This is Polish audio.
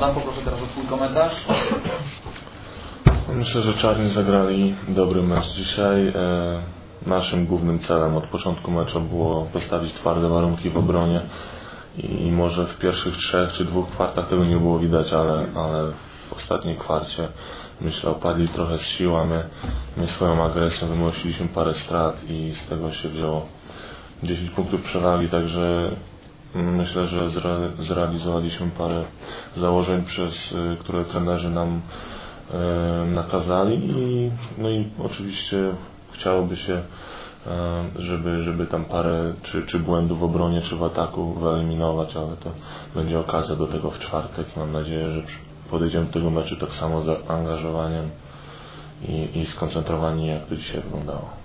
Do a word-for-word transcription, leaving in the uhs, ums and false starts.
Adam, poproszę teraz o Twój komentarz. Myślę, że czarni zagrali dobry mecz dzisiaj. E, naszym głównym celem od początku meczu było postawić twarde warunki w obronie i, i może w pierwszych trzech czy dwóch kwartach tego nie było widać, ale, ale w ostatniej kwarcie myślę opadli trochę z sił, a my, my swoją agresją wymusiliśmy parę strat i z tego się wzięło dziesięć punktów przewagi, także myślę, że zre, zrealizowaliśmy parę założeń, przez które trenerzy nam e, nakazali i, no i oczywiście chciałoby się, e, żeby, żeby tam parę czy, czy błędów w obronie, czy w ataku wyeliminować, ale to będzie okazja do tego w czwartek. Mam nadzieję, że podejdziemy do tego meczu tak samo z zaangażowaniem i, i skoncentrowani, jak to dzisiaj wyglądało.